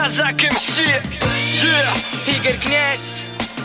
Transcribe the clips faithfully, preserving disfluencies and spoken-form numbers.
Казак эм си, yeah. Игорь Князь.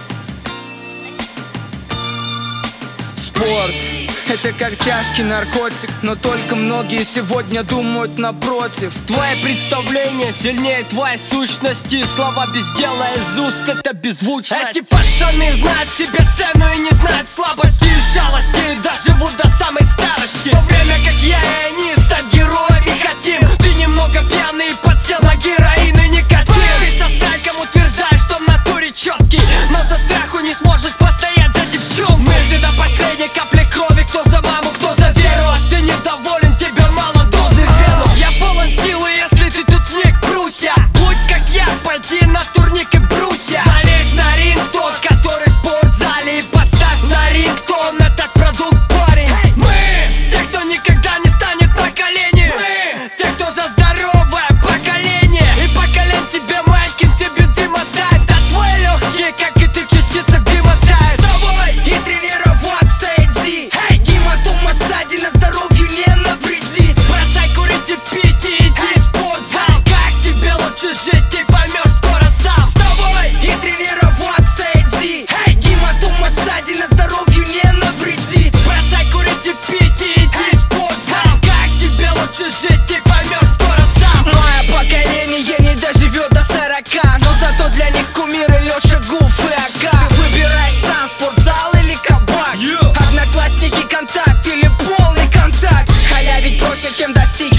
Спорт — это как тяжкий наркотик, но только многие сегодня думают напротив. Твое представление сильнее твоей сущности. Слова без дела из уст — это беззвучность. Эти пацаны знают себе цену и не знают слабости и жалости, доживут до самой старости. В то время как я и они стать героями хотим. Ты немного пьяный и подсел на героин и никотин. Ты со страйком утверждаешь, что в натуре четкий, но со страху не сможешь постоять за девчонку. Мы же до последней капли крови, кто за маму, кто за веру. А ты недоволен, тебе мало дозы в вену. Я полон силы, если ты тут не к Пруся. Будь как я, пойди на турник и брусья. Залезь на ринг, тот, который в спортзале, и поставь на ринг, кто он этот продукт, парень. Мы, те, кто никогда не станет на колени. Мы, те, кто за здоровое поколение. И по колен тебе Майкин, тебе ты мотает. А твои легкие, как и ты, в частицах дыма тает. С тобой и тренироваться иди. Эй, гематома сзади на здоровью не навредит. Бросай курить и пить и иди в спортзал. Как тебе лучше жить, ты поймешь скоро сам. С тобой и тренироваться иди. Эй, гематома сзади на здоровью не навредит. Бросай курить и пить и иди в спортзал. Как тебе лучше жить, ты поймешь скоро сам. Мое поколение не доживет до сорока, но зато для них кумиры Леша Гуф и Ака. Ты выбираешь сам, спортзал или кабак, Yeah. Одноклассники, контакт или полный контакт. Халявить проще, чем достичь